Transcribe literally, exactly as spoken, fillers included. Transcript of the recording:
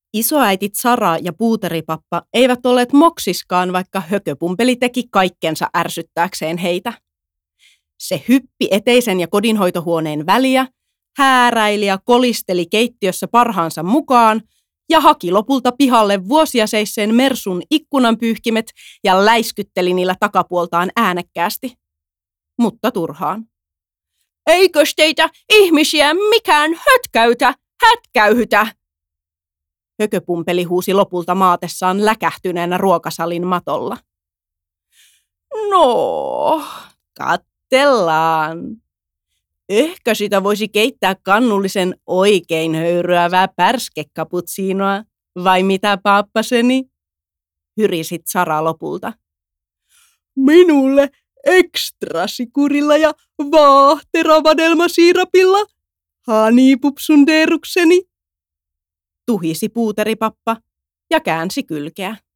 Isoäitit Sara ja puuteripappa eivät olleet moksiskaan, vaikka hököpumpeli teki kaikkensa ärsyttääkseen heitä. Se hyppi eteisen ja kodinhoitohuoneen väliä, hääräili ja kolisteli keittiössä parhaansa mukaan ja haki lopulta pihalle vuosia seisseen Mersun ikkunanpyyhkimet ja läiskytteli niillä takapuoltaan äänekkäästi. Mutta turhaan. Eikös teitä ihmisiä mikään hötkäytä, hätkäyhytä? Hököpumpeli huusi lopulta maatessaan läkähtyneenä ruokasalin matolla. No, katsellaan. Ehkä sitä voisi keittää kannullisen oikein höyryävää pärskekaputsiinoa, vai mitä, paappaseni? Hyrisit Sara lopulta. Minulle ekstrasikurilla ja vaahteravadelmasiirapilla, hanipupsundeerukseni, tuhisi puuteripappa ja käänsi kylkeä.